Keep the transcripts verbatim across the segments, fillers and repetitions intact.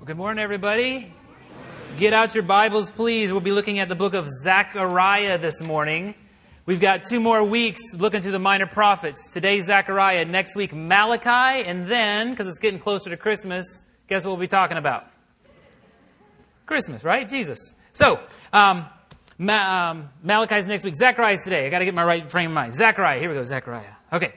Good morning, everybody. Get out your Bibles, please. We'll be looking at the book of Zechariah this morning. We've got two more weeks looking through the minor prophets. Today, Zechariah. Next week, Malachi. And then, because it's getting closer to Christmas, guess what we'll be talking about? Christmas, right? Jesus. So, um, Ma- um, Malachi's next week. Zechariah's today. I got to get my right frame of mind. Zechariah. Here we go, Zechariah. Okay.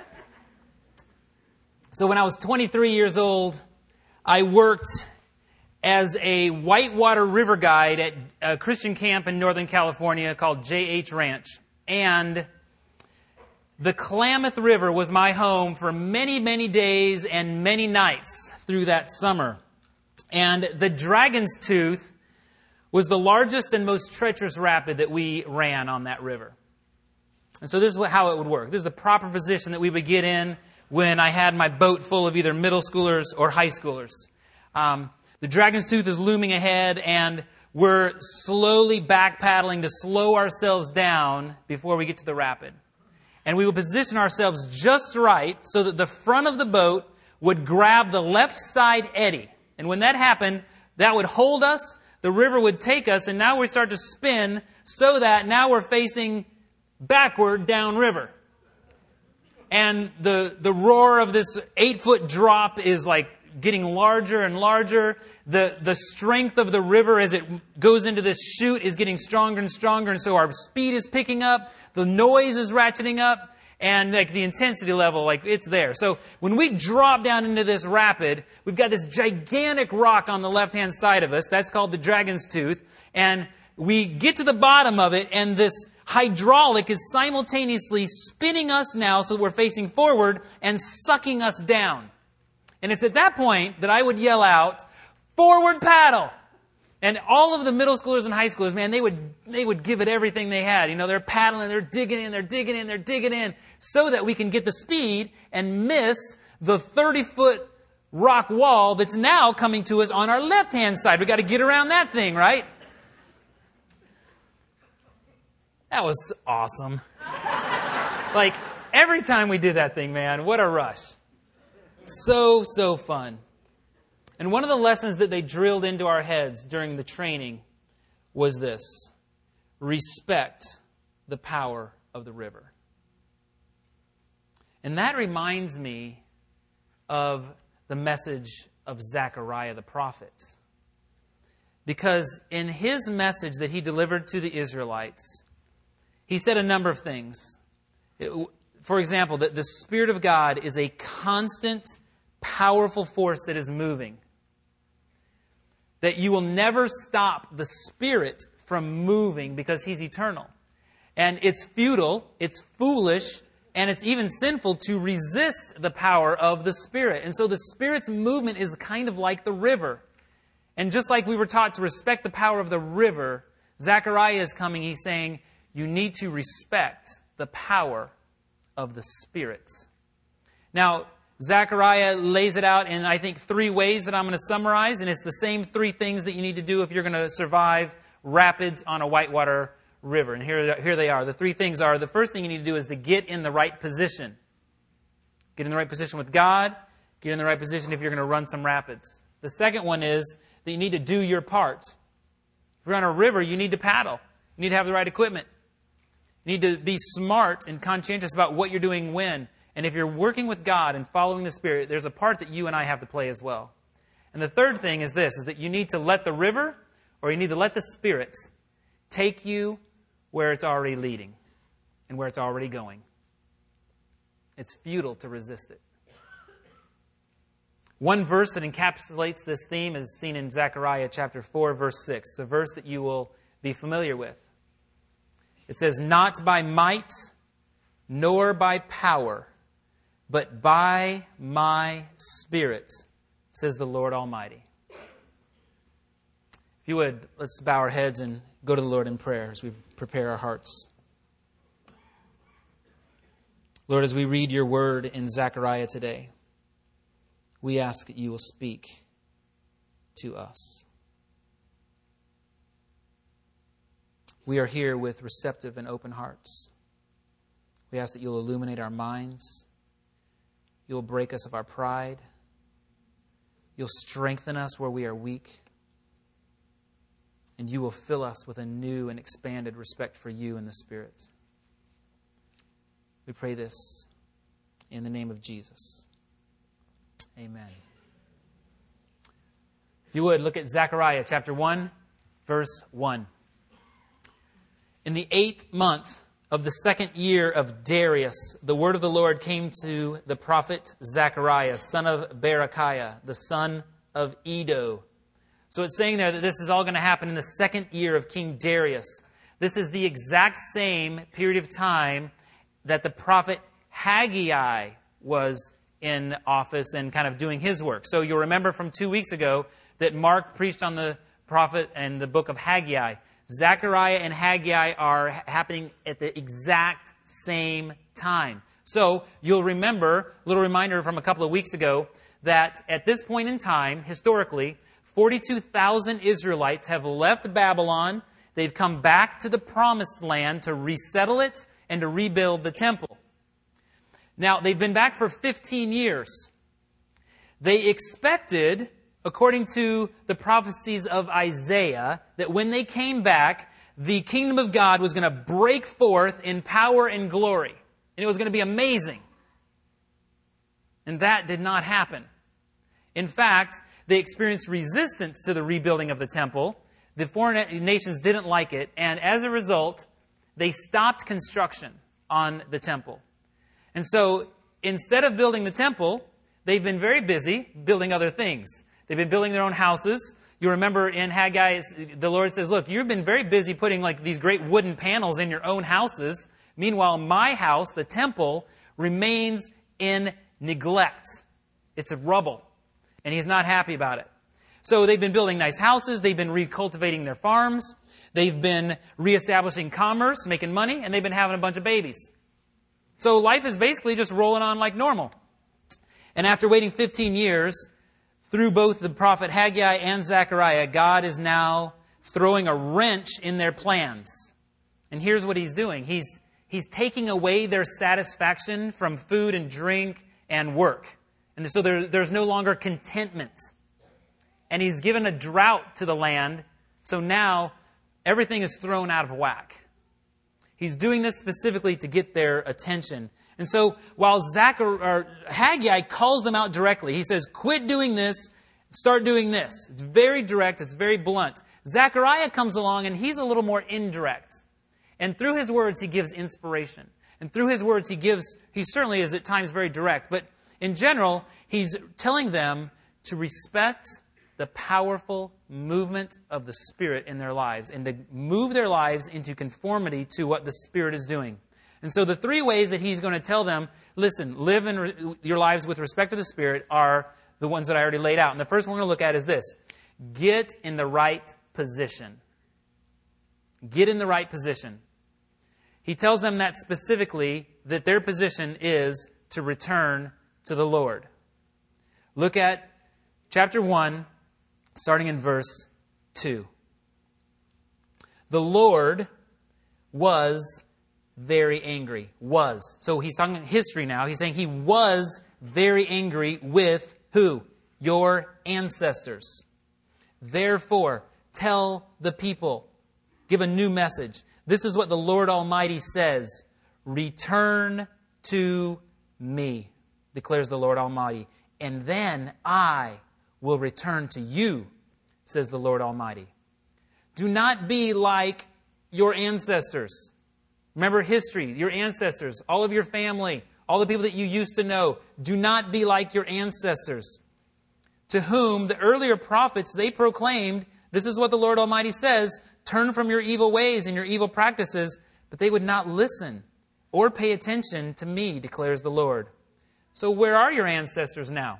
So when I was twenty-three years old, I worked as a whitewater river guide at a Christian camp in Northern California called J H Ranch. And the Klamath River was my home for many, many days and many nights through that summer. And the Dragon's Tooth was the largest and most treacherous rapid that we ran on that river. And so this is how it would work. This is the proper position that we would get in when I had my boat full of either middle schoolers or high schoolers. Um, the Dragon's Tooth is looming ahead, and we're slowly backpedaling to slow ourselves down before we get to the rapid. And we would position ourselves just right so that the front of the boat would grab the left side eddy. And when that happened, that would hold us, the river would take us, and now we start to spin so that now we're facing backward downriver. And the, the roar of this eight-foot drop is like getting larger and larger. The, the strength of the river as it goes into this chute is getting stronger and stronger. And so our speed is picking up. The noise is ratcheting up. And like the intensity level, like it's there. So when we drop down into this rapid, we've got this gigantic rock on the left-hand side of us. That's called the Dragon's Tooth. And we get to the bottom of it, and this hydraulic is simultaneously spinning us now so that we're facing forward and sucking us down. And it's at that point that I would yell out, "Forward paddle!" And all of the middle schoolers and high schoolers, man, they would they would give it everything they had. You know, they're paddling, they're digging in, they're digging in, they're digging in, so that we can get the speed and miss the thirty-foot rock wall that's now coming to us on our left-hand side. We got to get around that thing, right? That was awesome. Like, every time we did that thing, man, what a rush. So, so fun. And one of the lessons that they drilled into our heads during the training was this: respect the power of the river. And that reminds me of the message of Zechariah the prophet. Because in his message that he delivered to the Israelites, he said a number of things. It, for example, that the Spirit of God is a constant, powerful force that is moving. That you will never stop the Spirit from moving because He's eternal. And it's futile, it's foolish, and it's even sinful to resist the power of the Spirit. And so the Spirit's movement is kind of like the river. And just like we were taught to respect the power of the river, Zechariah is coming, he's saying, you need to respect the power of the Spirit. Now, Zechariah lays it out in, I think, three ways that I'm going to summarize, and it's the same three things that you need to do if you're going to survive rapids on a whitewater river. And here, here they are. The three things are, the first thing you need to do is to get in the right position. Get in the right position with God. Get in the right position if you're going to run some rapids. The second one is that you need to do your part. If you're on a river, you need to paddle. You need to have the right equipment. You need to be smart and conscientious about what you're doing when. And if you're working with God and following the Spirit, there's a part that you and I have to play as well. And the third thing is this, is that you need to let the river, or you need to let the Spirit take you where it's already leading and where it's already going. It's futile to resist it. One verse that encapsulates this theme is seen in Zechariah chapter four, verse six. It's a verse that you will be familiar with. It says, "Not by might, nor by power, but by my Spirit, says the Lord Almighty." If you would, let's bow our heads and go to the Lord in prayer as we prepare our hearts. Lord, as we read your word in Zechariah today, we ask that you will speak to us. We are here with receptive and open hearts. We ask that you'll illuminate our minds. You'll break us of our pride. You'll strengthen us where we are weak. And you will fill us with a new and expanded respect for you and the Spirit. We pray this in the name of Jesus. Amen. If you would, look at Zechariah chapter one, verse one. In the eighth month of the second year of Darius, the word of the Lord came to the prophet Zechariah, son of Berechiah, the son of Iddo. So it's saying there that this is all going to happen in the second year of King Darius. This is the exact same period of time that the prophet Haggai was in office and kind of doing his work. So you'll remember from two weeks ago that Mark preached on the prophet and the book of Haggai. Zechariah and Haggai are happening at the exact same time. So you'll remember, a little reminder from a couple of weeks ago, that at this point in time, historically, forty-two thousand Israelites have left Babylon. They've come back to the promised land to resettle it and to rebuild the temple. Now, they've been back for fifteen years. They expected, according to the prophecies of Isaiah, that when they came back, the kingdom of God was going to break forth in power and glory. And it was going to be amazing. And that did not happen. In fact, they experienced resistance to the rebuilding of the temple. The foreign nations didn't like it. And as a result, they stopped construction on the temple. And so instead of building the temple, they've been very busy building other things. They've been building their own houses. You remember in Haggai, the Lord says, look, you've been very busy putting like these great wooden panels in your own houses. Meanwhile, my house, the temple, remains in neglect. It's a rubble. And he's not happy about it. So they've been building nice houses. They've been recultivating their farms. They've been reestablishing commerce, making money, and they've been having a bunch of babies. So life is basically just rolling on like normal. And after waiting fifteen years, through both the prophet Haggai and Zechariah, God is now throwing a wrench in their plans. And here's what he's doing. He's, he's taking away their satisfaction from food and drink and work. And so there, there's no longer contentment. And he's given a drought to the land. So now everything is thrown out of whack. He's doing this specifically to get their attention. And so while Zachar, or Haggai calls them out directly, he says, quit doing this, start doing this. It's very direct, it's very blunt. Zechariah comes along and he's a little more indirect. And through his words, he gives inspiration. And through his words, he gives, he certainly is at times very direct. But in general, he's telling them to respect the powerful movement of the Spirit in their lives and to move their lives into conformity to what the Spirit is doing. And so the three ways that he's going to tell them, listen, live in re- your lives with respect to the Spirit are the ones that I already laid out. And the first one we're going to look at is this. Get in the right position. Get in the right position. He tells them that specifically, that their position is to return to the Lord. Look at chapter one, starting in verse two. The Lord was very angry. Was. So he's talking history now. He's saying he was very angry with who? Your ancestors. Therefore, tell the people. Give a new message. This is what the Lord Almighty says. Return to me, declares the Lord Almighty. And then I will return to you, says the Lord Almighty. Do not be like your ancestors. Remember history, your ancestors, all of your family, all the people that you used to know. Do not be like your ancestors, to whom the earlier prophets, they proclaimed, this is what the Lord Almighty says, turn from your evil ways and your evil practices, but they would not listen or pay attention to me, declares the Lord. So where are your ancestors now?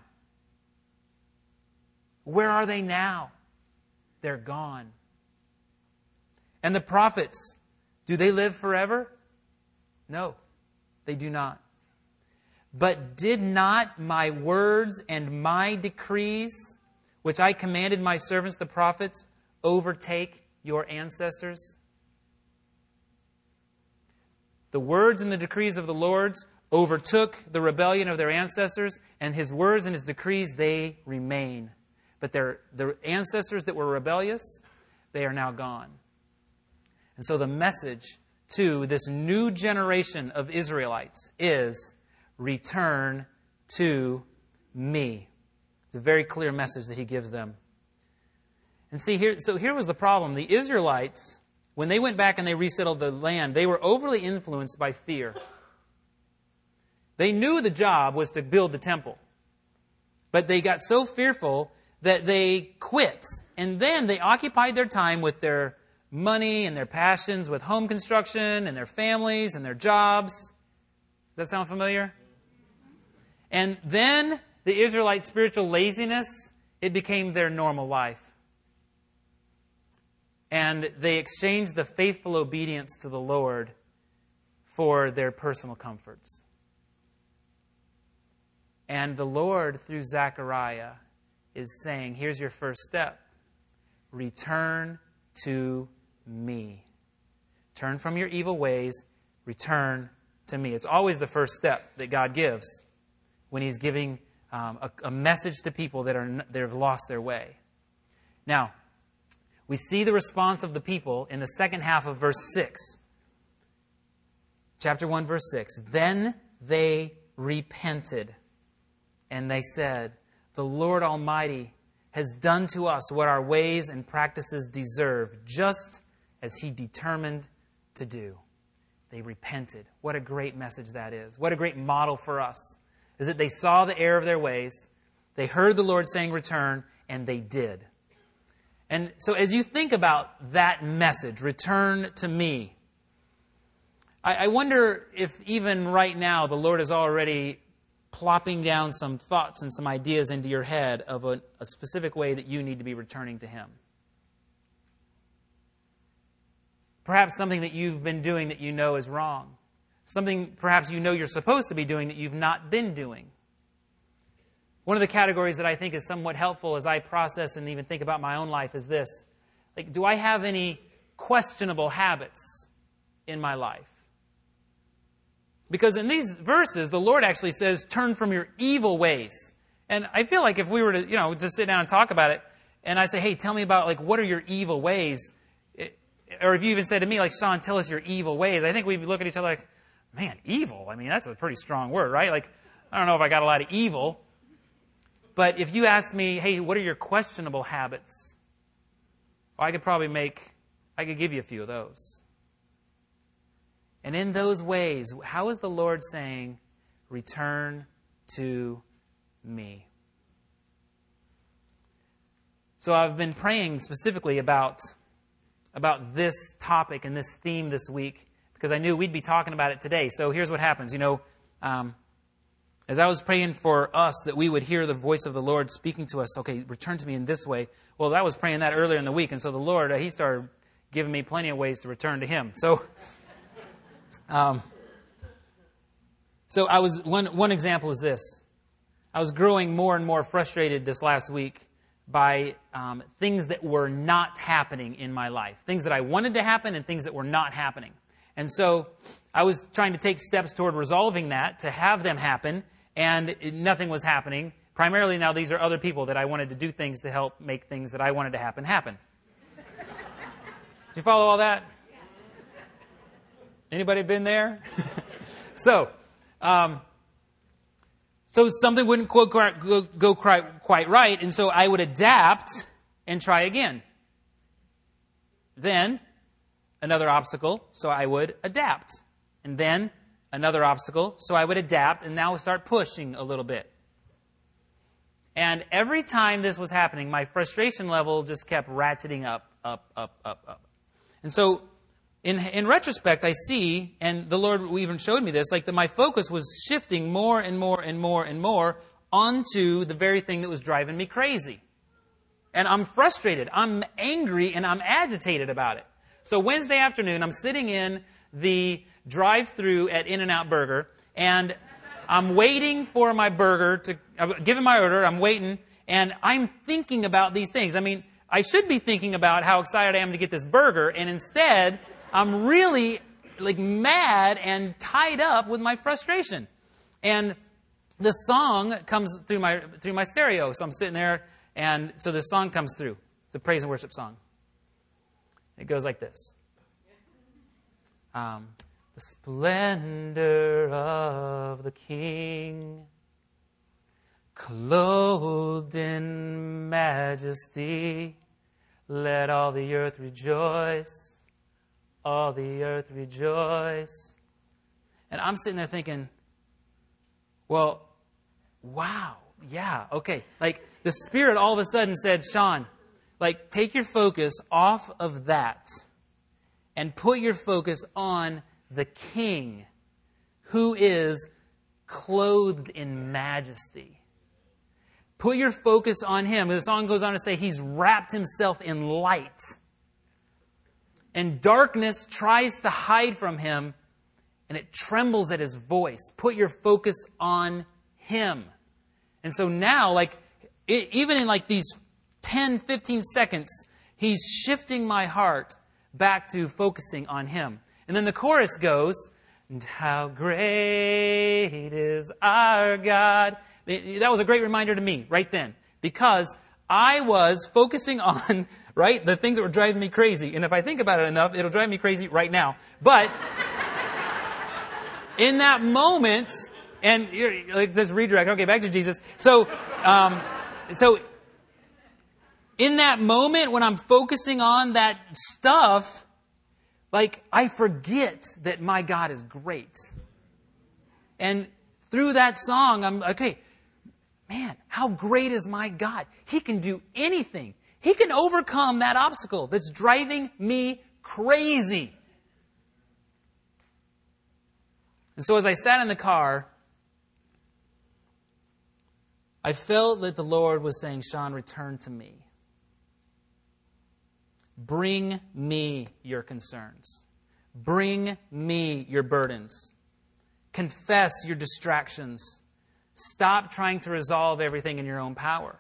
Where are they now? They're gone. And the prophets, do they live forever? No, they do not. But did not my words and my decrees, which I commanded my servants the prophets, overtake your ancestors? The words and the decrees of the Lord overtook the rebellion of their ancestors, and his words and his decrees, they remain. But their the ancestors that were rebellious, they are now gone. And so the message to this new generation of Israelites is, return to me. It's a very clear message that he gives them. And see, here, so here was the problem. The Israelites, when they went back and they resettled the land, they were overly influenced by fear. They knew the job was to build the temple. But they got so fearful that they quit. And then they occupied their time with their money and their passions, with home construction and their families and their jobs. Does that sound familiar? And then the Israelite spiritual laziness, it became their normal life. And they exchanged the faithful obedience to the Lord for their personal comforts. And the Lord, through Zechariah, is saying, here's your first step. Return to me. Turn from your evil ways. Return to me. It's always the first step that God gives when He's giving um, a, a message to people that are that have lost their way. Now, we see the response of the people in the second half of verse six. Chapter one, verse six. Then they repented, and they said, the Lord Almighty has done to us what our ways and practices deserve, just as He determined to do. They repented. What a great message that is. What a great model for us. Is that they saw the error of their ways, they heard the Lord saying return, and they did. And so as you think about that message, return to me, I, I wonder if even right now the Lord is already plopping down some thoughts and some ideas into your head of a, a specific way that you need to be returning to Him. Perhaps something that you've been doing that you know is wrong. Something perhaps you know you're supposed to be doing that you've not been doing. One of the categories that I think is somewhat helpful as I process and even think about my own life is this. Like, do I have any questionable habits in my life? Because in these verses, the Lord actually says, turn from your evil ways. And I feel like if we were to, you know, just sit down and talk about it, and I say, hey, tell me about, like, what are your evil ways? It, or if you even said to me, like, Sean, tell us your evil ways, I think we'd look at each other like, man, evil? I mean, that's a pretty strong word, right? Like, I don't know if I got a lot of evil. But if you asked me, hey, what are your questionable habits? Well, I could probably make, I could give you a few of those. And in those ways, how is the Lord saying, return to me? So I've been praying specifically about, about this topic and this theme this week because I knew we'd be talking about it today. So here's what happens. You know, um, as I was praying for us that we would hear the voice of the Lord speaking to us, okay, return to me in this way. Well, I was praying that earlier in the week, and so the Lord, uh, He started giving me plenty of ways to return to Him. So, um, so I was one one example is this. I was growing more and more frustrated this last week by um, things that were not happening in my life, things that I wanted to happen and things that were not happening. And so I was trying to take steps toward resolving that, to have them happen, and nothing was happening. Primarily now these are other people that I wanted to do things to help make things that I wanted to happen happen. Did you follow all that? Anybody been there? so, um, so something wouldn't go, go, go quite right, and so I would adapt and try again. Then another obstacle, so I would adapt. And then another obstacle, so I would adapt and now start pushing a little bit. And every time this was happening, my frustration level just kept ratcheting up, up, up, up, up. And so in in retrospect, I see, and the Lord even showed me this, like that my focus was shifting more and more and more and more onto the very thing that was driving me crazy. And I'm frustrated, I'm angry, and I'm agitated about it. So Wednesday afternoon, I'm sitting in the drive-through at In-N-Out Burger, and I'm waiting for my burger to, I'm giving my order, I'm waiting, and I'm thinking about these things. I mean, I should be thinking about how excited I am to get this burger, and instead, I'm really, like, mad and tied up with my frustration. And the song comes through my, through my stereo, so I'm sitting there, And so this song comes through. It's a praise and worship song. It goes like this. Um, the splendor of the King, clothed in majesty, let all the earth rejoice, all the earth rejoice. And I'm sitting there thinking, well, wow, yeah, okay. Like, the Spirit all of a sudden said, Sean, like, take your focus off of that and put your focus on the King who is clothed in majesty. Put your focus on Him. The song goes on to say He's wrapped Himself in light. And darkness tries to hide from Him, and it trembles at His voice. Put your focus on Him. And so now, like, it, even in like these ten, fifteen seconds, He's shifting my heart back to focusing on Him. And then the chorus goes, and how great is our God. That was a great reminder to me right then, because I was focusing on, right, the things that were driving me crazy. And if I think about it enough, it'll drive me crazy right now. But in that moment, and like this redirect, okay, back to Jesus. So, um, so in that moment when I'm focusing on that stuff, like, I forget that my God is great. And through that song, I'm, okay, man, how great is my God? He can do anything. He can overcome that obstacle that's driving me crazy. And so as I sat in the car, I felt that the Lord was saying, Sean, return to me. Bring me your concerns. Bring me your burdens. Confess your distractions. Stop trying to resolve everything in your own power.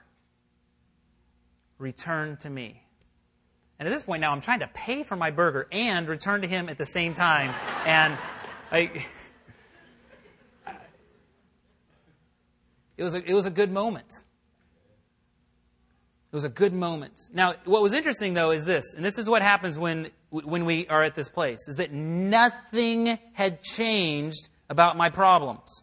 Return to me. And at this point now, I'm trying to pay for my burger and return to Him at the same time. And I, it was a, it was a good moment. It was a good moment. Now, what was interesting, though, is this, and this is what happens when when we are at this place, is that nothing had changed about my problems.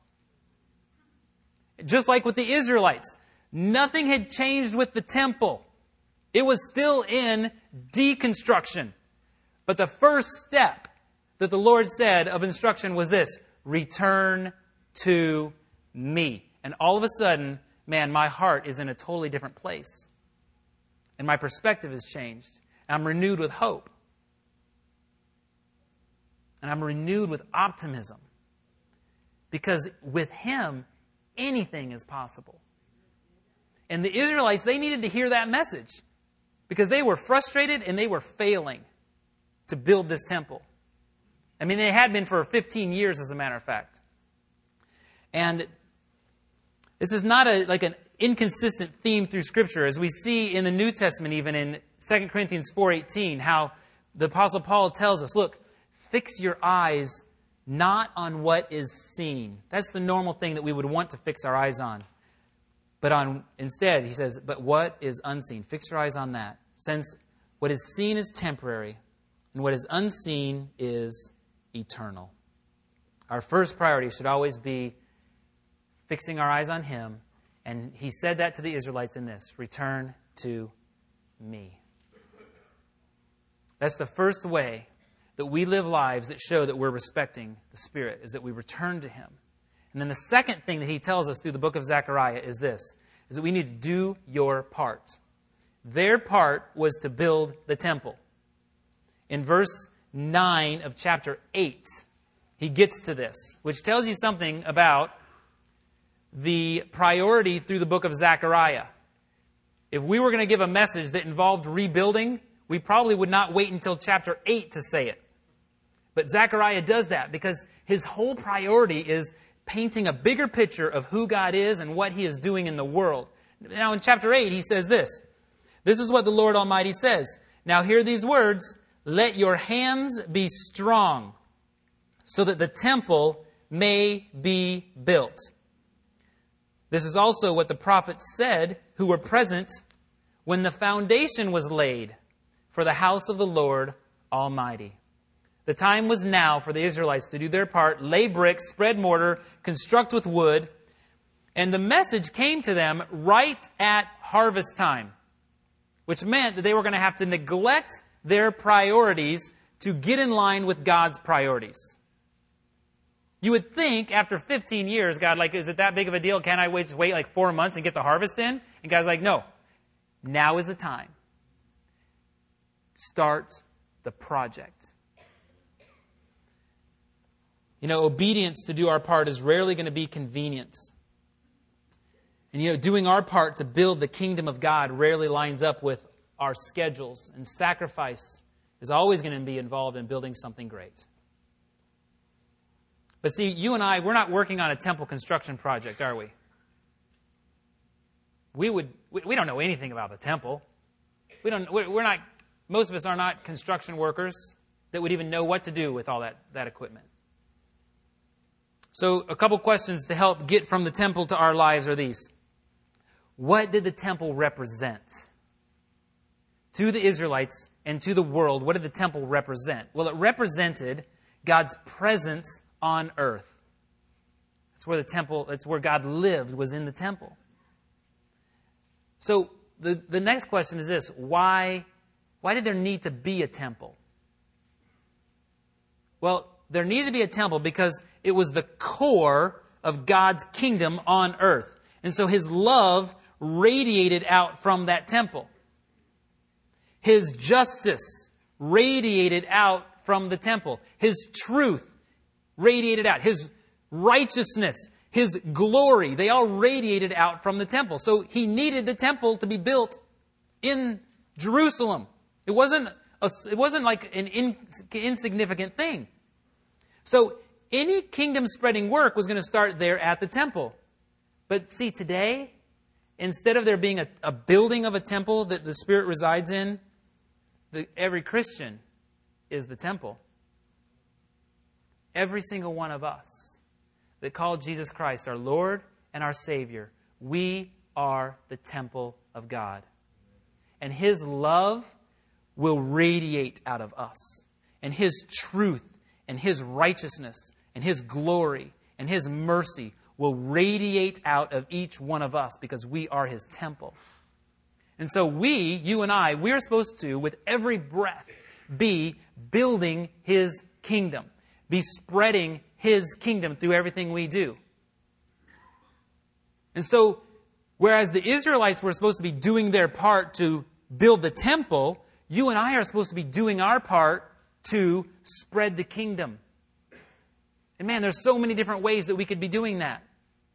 Just like with the Israelites, nothing had changed with the temple. It was still in deconstruction. But the first step that the Lord said of instruction was this: return to me. And all of a sudden, man, my heart is in a totally different place. And my perspective has changed. I'm renewed with hope. And I'm renewed with optimism. Because with Him, anything is possible. And the Israelites, they needed to hear that message. Because they were frustrated and they were failing to build this temple. I mean, they had been for fifteen years, as a matter of fact. And this is not a like an inconsistent theme through Scripture, as we see in the New Testament, even in Second Corinthians four eighteen, how the Apostle Paul tells us, look, fix your eyes not on what is seen. That's the normal thing that we would want to fix our eyes on. But on instead, he says, but what is unseen? Fix your eyes on that. Since what is seen is temporary, and what is unseen is eternal. Our first priority should always be fixing our eyes on Him. And He said that to the Israelites in this: return to me. That's the first way that we live lives that show that we're respecting the Spirit, is that we return to Him. And then the second thing that He tells us through the book of Zechariah is this, is that we need to do your part. Their part was to build the temple. In verse nine of chapter eight, he gets to this, which tells you something about the priority through the book of Zechariah. If we were going to give a message that involved rebuilding, we probably would not wait until chapter eight to say it. But Zechariah does that because his whole priority is painting a bigger picture of who God is and what He is doing in the world. Now in chapter eight, he says this. This is what the Lord Almighty says. Now hear these words: let your hands be strong so that the temple may be built. This is also what the prophets said who were present when the foundation was laid for the house of the Lord Almighty. The time was now for the Israelites to do their part, lay bricks, spread mortar, construct with wood. And the message came to them right at harvest time, which meant that they were going to have to neglect their priorities to get in line with God's priorities. You would think after fifteen years, God, like, is it that big of a deal? Can I wait, just wait like four months and get the harvest in? And God's like, no, now is the time. Start the project. You know, obedience to do our part is rarely going to be convenience. And, you know, doing our part to build the kingdom of God rarely lines up with our schedules. And sacrifice is always going to be involved in building something great. But see, you and I, we're not working on a temple construction project, are we? We would, we, we don't know anything about the temple. We don't, we're not, most of us are not construction workers that would even know what to do with all that, that equipment. So a couple questions to help get from the temple to our lives are these. What did the temple represent? To the Israelites and to the world, what did the temple represent? Well, it represented God's presence on earth. That's where the temple, that's where God lived, was in the temple. So the, the next question is this. Why, why did there need to be a temple? Well, there needed to be a temple because it was the core of God's kingdom on earth. And so His love radiated out from that temple. His justice radiated out from the temple. His truth radiated out. His righteousness, His glory, they all radiated out from the temple. So He needed the temple to be built in Jerusalem. It wasn't a, it wasn't like an in, insignificant thing. So any kingdom spreading work was going to start there at the temple. But see, today, instead of there being a, a building of a temple that the Spirit resides in, the, every Christian is the temple. Every single one of us that call Jesus Christ our Lord and our Savior, we are the temple of God. And His love will radiate out of us. And His truth and His righteousness and His glory and His mercy will radiate out of each one of us because we are His temple. And so we, you and I, we're supposed to, with every breath, be building His kingdom. Be spreading His kingdom through everything we do. And so, whereas the Israelites were supposed to be doing their part to build the temple, you and I are supposed to be doing our part to spread the kingdom. And man, there's so many different ways that we could be doing that.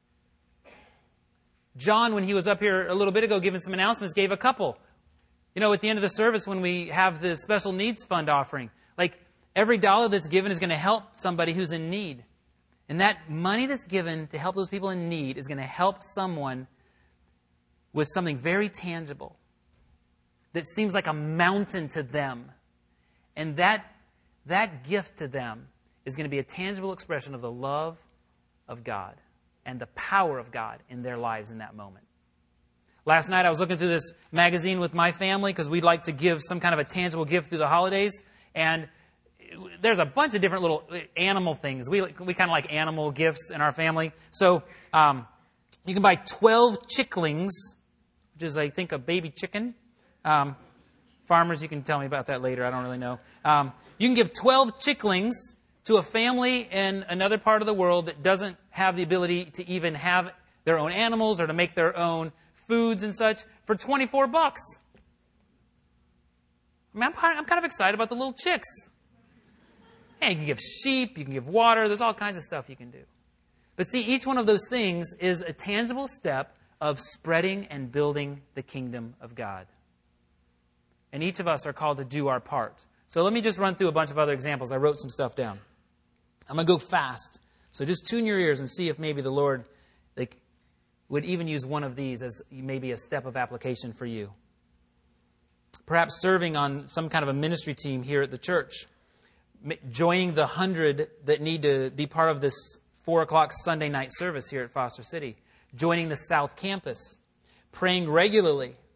John, when he was up here a little bit ago giving some announcements, gave a couple. You know, at the end of the service when we have the special needs fund offering, like, every dollar that's given is going to help somebody who's in need. And that money that's given to help those people in need is going to help someone with something very tangible that seems like a mountain to them. And that, that gift to them is going to be a tangible expression of the love of God and the power of God in their lives in that moment. Last night I was looking through this magazine with my family because we'd like to give some kind of a tangible gift through the holidays. And there's a bunch of different little animal things. We we kind of like animal gifts in our family. So um, you can buy twelve chicklings, which is, I think, a baby chicken. Um, farmers, you can tell me about that later. I don't really know. Um, you can give twelve chicklings to a family in another part of the world that doesn't have the ability to even have their own animals or to make their own foods and such for twenty-four bucks. I mean, I'm kind of, I'm kind of excited about the little chicks. Hey, you can give sheep, you can give water, there's all kinds of stuff you can do. But see, each one of those things is a tangible step of spreading and building the kingdom of God. And each of us are called to do our part. So let me just run through a bunch of other examples. I wrote some stuff down. I'm going to go fast. So just tune your ears and see if maybe the Lord like, would even use one of these as maybe a step of application for you. Perhaps serving on some kind of a ministry team here at the church. Joining the hundred that need to be part of this four o'clock Sunday night service here at Foster City. Joining the South Campus. Praying regularly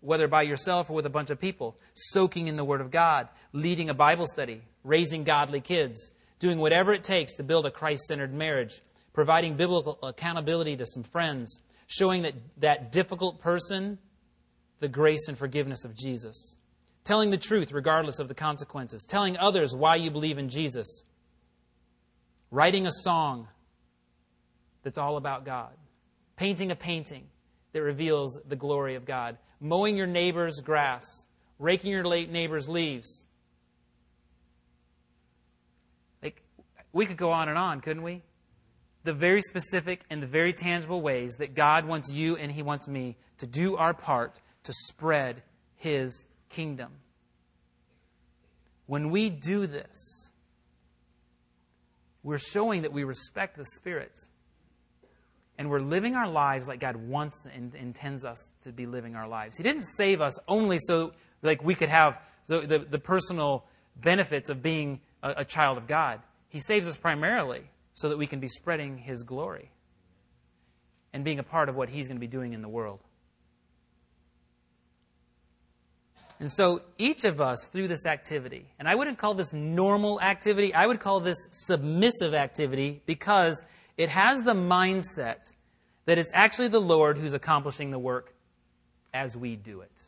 whether by yourself or with a bunch of people, soaking in the Word of God, leading a Bible study, raising godly kids, doing whatever it takes to build a Christ-centered marriage, providing biblical accountability to some friends, showing that, that difficult person the grace and forgiveness of Jesus, telling the truth regardless of the consequences, telling others why you believe in Jesus, writing a song that's all about God, painting a painting that reveals the glory of God, mowing your neighbor's grass, raking your neighbor's leaves. Like, we could go on and on, couldn't we? The very specific and the very tangible ways that God wants you and He wants me to do our part to spread His kingdom. When we do this, we're showing that we respect the Spirit. And we're living our lives like God wants and intends us to be living our lives. He didn't save us only so like we could have the, the, the personal benefits of being a, a child of God. He saves us primarily so that we can be spreading His glory and being a part of what He's going to be doing in the world. And so each of us through this activity, and I wouldn't call this normal activity, I would call this submissive activity because it has the mindset that it's actually the Lord who's accomplishing the work as we do it.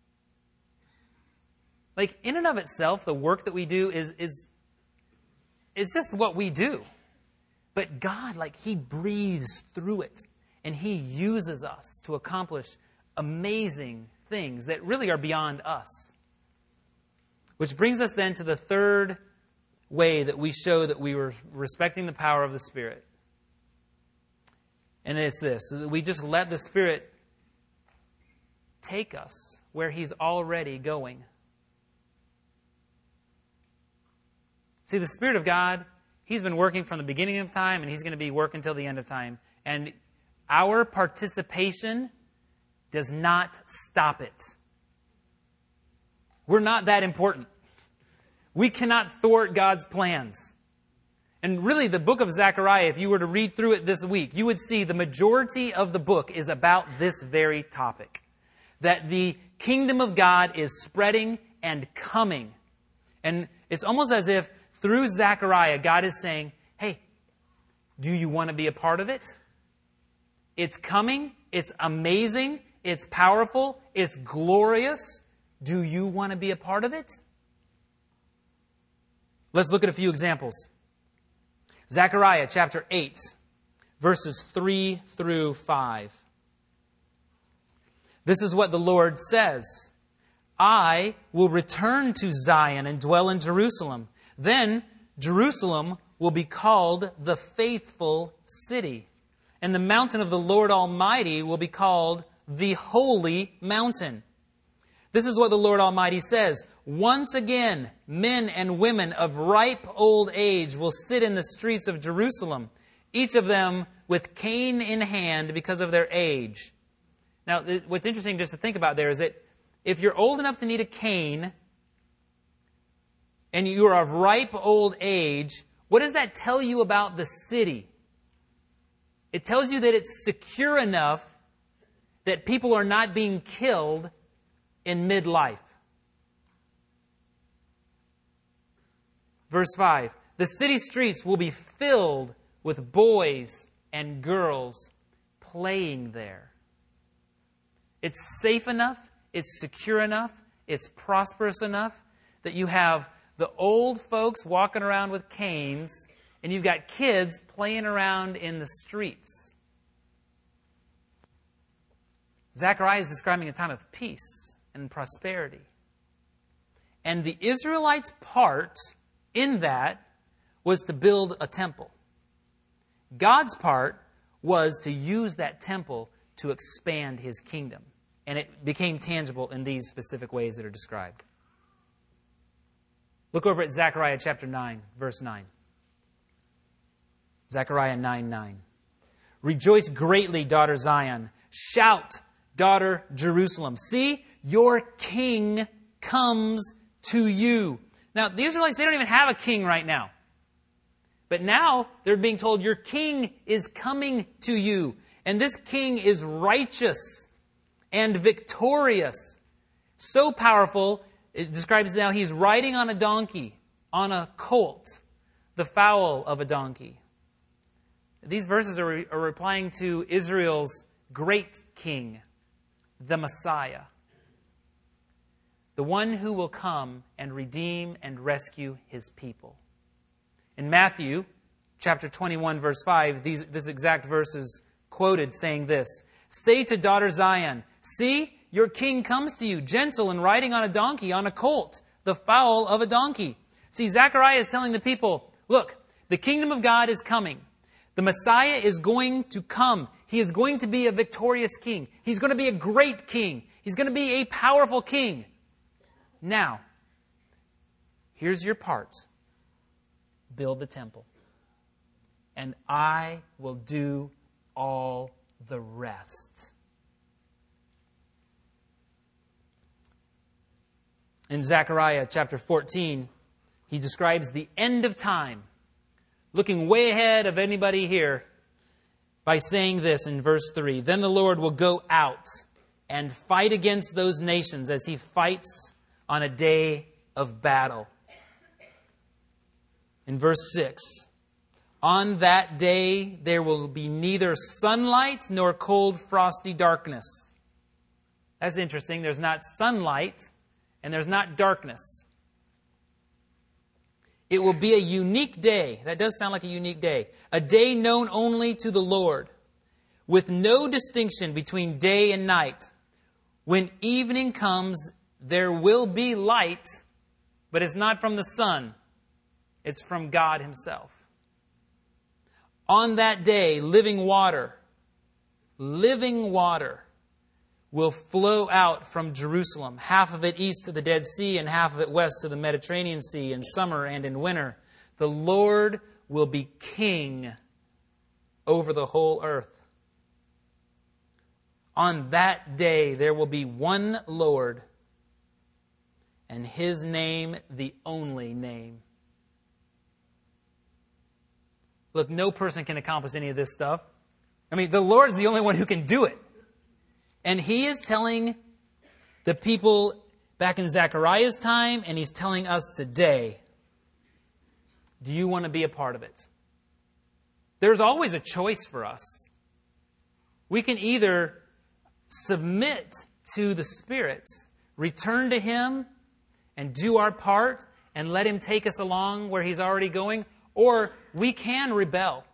Like, in and of itself, the work that we do is, is, is just what we do. But God, like, He breathes through it, and He uses us to accomplish amazing things that really are beyond us. Which brings us then to the third way that we show that we were respecting the power of the Spirit. And it's this, that we just let the Spirit take us where He's already going. See, the Spirit of God, He's been working from the beginning of time, and He's going to be working till the end of time. And our participation does not stop it. We're not that important. We cannot thwart God's plans. And really, the book of Zechariah, if you were to read through it this week, you would see the majority of the book is about this very topic. That the kingdom of God is spreading and coming. And it's almost as if through Zechariah, God is saying, hey, do you want to be a part of it? It's coming. It's amazing. It's powerful. It's glorious. Do you want to be a part of it? Let's look at a few examples. Zechariah chapter eight, verses three through five. This is what the Lord says. I will return to Zion and dwell in Jerusalem. Then Jerusalem will be called the faithful city, and the mountain of the Lord Almighty will be called the holy mountain. This is what the Lord Almighty says. Once again, men and women of ripe old age will sit in the streets of Jerusalem, each of them with cane in hand because of their age. Now, what's interesting just to think about there is that if you're old enough to need a cane and you are of ripe old age, what does that tell you about the city? It tells you that it's secure enough that people are not being killed in midlife. Verse five, the city streets will be filled with boys and girls playing there. It's safe enough, it's secure enough, it's prosperous enough that you have the old folks walking around with canes and you've got kids playing around in the streets. Zechariah is describing a time of peace and prosperity. And the Israelites' part in that was to build a temple. God's part was to use that temple to expand His kingdom. And it became tangible in these specific ways that are described. Look over at Zechariah chapter nine, verse nine. Zechariah nine nine. Rejoice greatly, daughter Zion. Shout, daughter Jerusalem. See, your king comes to you. Now, the Israelites, they don't even have a king right now. But now they're being told, your king is coming to you. And this king is righteous and victorious. So powerful, it describes now he's riding on a donkey, on a colt, the foal of a donkey. These verses are, re- are replying to Israel's great king, the Messiah, the one who will come and redeem and rescue his people. In Matthew chapter twenty-one, verse five, these, this exact verse is quoted saying this, "Say to daughter Zion, see, your king comes to you, gentle and riding on a donkey, on a colt, the foal of a donkey." See, Zechariah is telling the people, look, the kingdom of God is coming. The Messiah is going to come. He is going to be a victorious king. He's going to be a great king. He's going to be a powerful king. Now, here's your part. Build the temple. And I will do all the rest. In Zechariah chapter fourteen, he describes the end of time, looking way ahead of anybody here, by saying this in verse three, "Then the Lord will go out and fight against those nations as he fights on a day of battle." In verse six, "On that day there will be neither sunlight nor cold frosty darkness." That's interesting. There's not sunlight and there's not darkness. It will be a unique day. That does sound like a unique day. A day known only to the Lord, with no distinction between day and night. When evening comes, there will be light, but it's not from the sun. It's from God himself. On that day, living water, living water will flow out from Jerusalem, half of it east to the Dead Sea and half of it west to the Mediterranean Sea in summer and in winter. The Lord will be king over the whole earth. On that day, there will be one Lord, and his name the only name. Look, no person can accomplish any of this stuff. I mean, the Lord's the only one who can do it. And he is telling the people back in Zechariah's time, and he's telling us today, do you want to be a part of it? There's always a choice for us. We can either submit to the Spirit, return to him, and do our part, and let him take us along where he's already going, or we can rebel.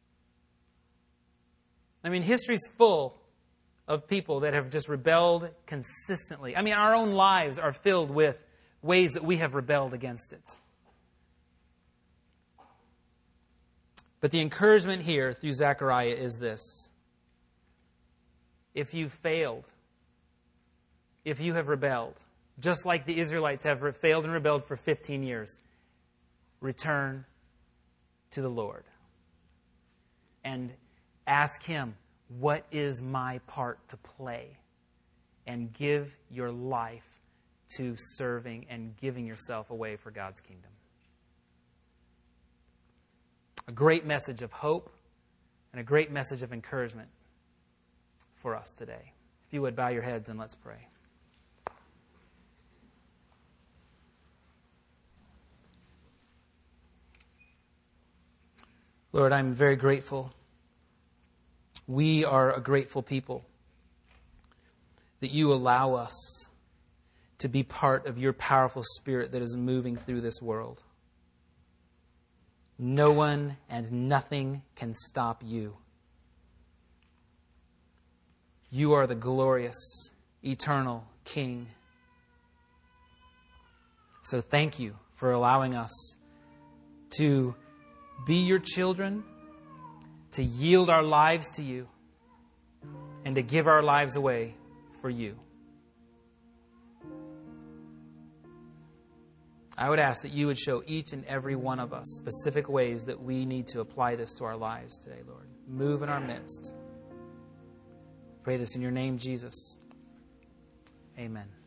I mean, history's full of people that have just rebelled consistently. I mean, our own lives are filled with ways that we have rebelled against it. But the encouragement here through Zechariah is this. If you failed, if you have rebelled, just like the Israelites have failed and rebelled for fifteen years, return to the Lord and ask him, what is my part to play? And give your life to serving and giving yourself away for God's kingdom. A great message of hope and a great message of encouragement for us today. If you would bow your heads and let's pray. Lord, I'm very grateful. We are a grateful people that you allow us to be part of your powerful Spirit that is moving through this world. No one and nothing can stop you. You are the glorious, eternal King. So thank you for allowing us to be your children, to yield our lives to you, and to give our lives away for you. I would ask that you would show each and every one of us specific ways that we need to apply this to our lives today, Lord. Move in our midst. Pray this in your name, Jesus. Amen.